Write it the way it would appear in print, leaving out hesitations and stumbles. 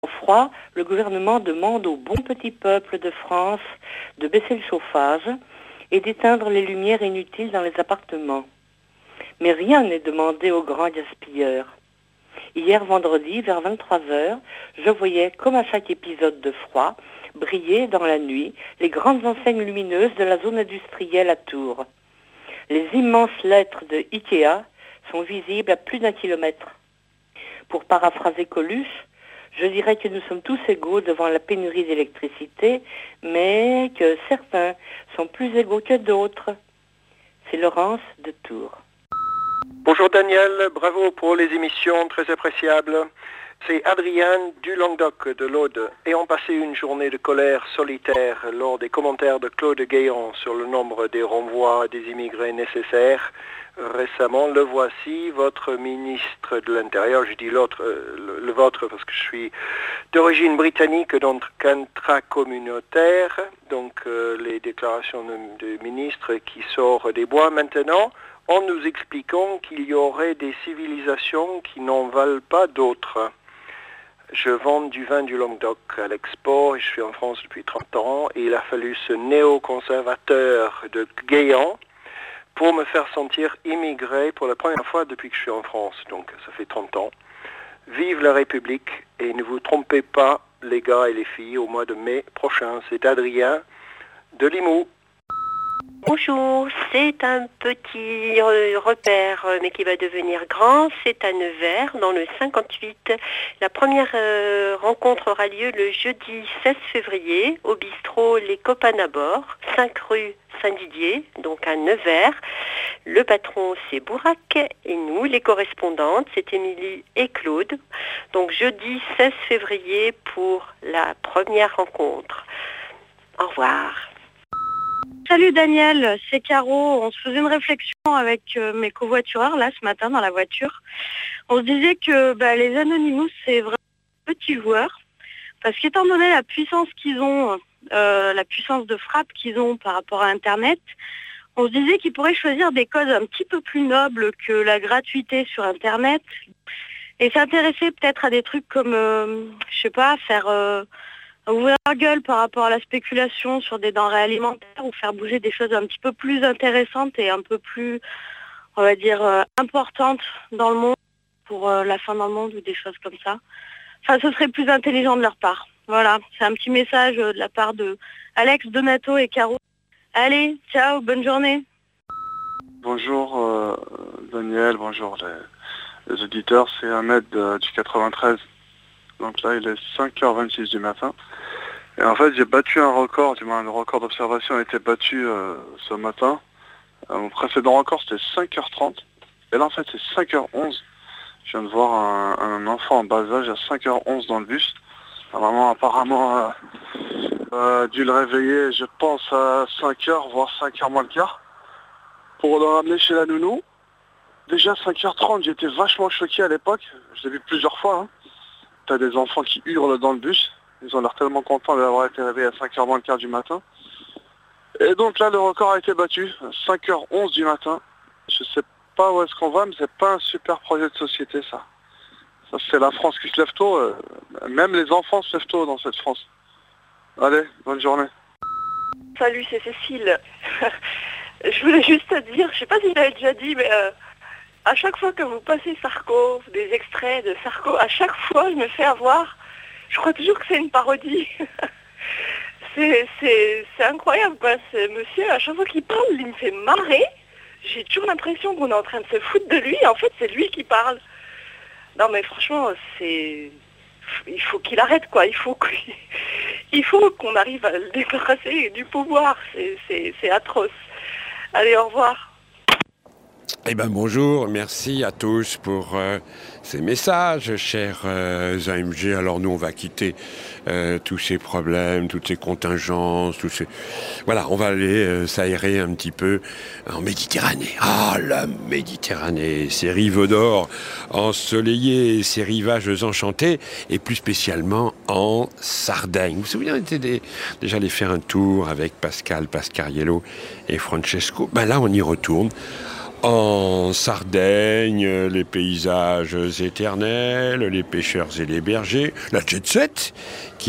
Au froid, le gouvernement demande au bon petit peuple de France de baisser le chauffage et d'éteindre les lumières inutiles dans les appartements. Mais rien n'est demandé aux grands gaspilleurs. Hier vendredi, vers 23h, je voyais, comme à chaque épisode de froid, briller dans la nuit les grandes enseignes lumineuses de la zone industrielle à Tours. Les immenses lettres de Ikea sont visibles à plus d'1 kilomètre. Pour paraphraser Coluche, je dirais que nous sommes tous égaux devant la pénurie d'électricité, mais que certains sont plus égaux que d'autres. C'est Laurence de Tours. Bonjour Daniel, bravo pour les émissions très appréciables. C'est Adrien du Languedoc de l'Aude. Ayant passé une journée de colère solitaire lors des commentaires de Claude Guéant sur le nombre des renvois des immigrés nécessaires, récemment, le voici, votre ministre de l'Intérieur, je dis le vôtre parce que je suis d'origine britannique, donc intracommunautaire, donc les déclarations de ministre qui sort des bois maintenant, en nous expliquant qu'il y aurait des civilisations qui n'en valent pas d'autres. Je vends du vin du Languedoc à l'export, je suis en France depuis 30 ans, et il a fallu ce néoconservateur de Guéant pour me faire sentir immigré pour la première fois depuis que je suis en France, donc ça fait 30 ans. Vive la République, et ne vous trompez pas, les gars et les filles, au mois de mai prochain. C'est Adrien de Limoux. Bonjour, c'est un petit repère, mais qui va devenir grand. C'est à Nevers, dans le 58. La première rencontre aura lieu le jeudi 16 février au bistrot Les Copains à bord, 5 rue Saint-Didier, donc à Nevers. Le patron, c'est Bourac, et nous, les correspondantes, c'est Émilie et Claude. Donc jeudi 16 février pour la première rencontre. Au revoir. Salut Daniel, c'est Caro. On se faisait une réflexion avec mes covoitureurs là ce matin dans la voiture. On se disait que les Anonymous c'est vraiment des petits joueurs parce qu'étant donné la puissance qu'ils ont, la puissance de frappe qu'ils ont par rapport à Internet, on se disait qu'ils pourraient choisir des codes un petit peu plus nobles que la gratuité sur Internet et s'intéresser peut-être à des trucs comme, faire... ouvrir la gueule par rapport à la spéculation sur des denrées alimentaires ou faire bouger des choses un petit peu plus intéressantes et un peu plus, on va dire, importantes dans le monde pour la fin dans le monde ou des choses comme ça. Enfin, ce serait plus intelligent de leur part. Voilà, c'est un petit message de la part de Alex, Donato et Caro. Allez, ciao, bonne journée. Bonjour Daniel, bonjour les auditeurs, c'est Ahmed du 93. Donc là, il est 5h26 du matin. Et en fait, j'ai battu un record, le record d'observation a été battu ce matin. Mon précédent record, c'était 5h30. Et là, en fait, c'est 5h11. Je viens de voir un enfant en bas âge à 5h11 dans le bus. La maman, apparemment, a dû le réveiller, je pense, à 5h, voire 5h moins le quart, pour le ramener chez la nounou. Déjà, 5h30, j'étais vachement choqué à l'époque. Je l'ai vu plusieurs fois, hein. T'as des enfants qui hurlent dans le bus. Ils ont l'air tellement contents d'avoir été réveillés à 5h moins le quart du matin. Et donc là, le record a été battu. 5h11 du matin. Je sais pas où est-ce qu'on va, mais c'est pas un super projet de société, ça. Ça, c'est la France qui se lève tôt. Même les enfants se lèvent tôt dans cette France. Allez, bonne journée. Salut, c'est Cécile. Je voulais juste te dire, je sais pas si je l'avais déjà dit, mais... à chaque fois que vous passez Sarko, des extraits de Sarko, à chaque fois je me fais avoir, je crois toujours que c'est une parodie. c'est incroyable quoi, ce monsieur, à chaque fois qu'il parle, il me fait marrer. J'ai toujours l'impression qu'on est en train de se foutre de lui, en fait c'est lui qui parle. Non mais franchement, il faut qu'il arrête quoi, il faut qu'on arrive à le débarrasser du pouvoir, c'est atroce. Allez, au revoir. Eh bien bonjour, merci à tous pour ces messages, chers AMG. Alors nous on va quitter tous ces problèmes, toutes ces contingences, Voilà, on va aller s'aérer un petit peu en Méditerranée. Ah, la Méditerranée, ces rives d'or ensoleillées, ces rivages enchantés, et plus spécialement en Sardaigne. Vous vous souvenez, on était déjà allé faire un tour avec Pascal Pascariello et Francesco. Ben là on y retourne. En Sardaigne, les paysages éternels, les pêcheurs et les bergers, la jet set, qui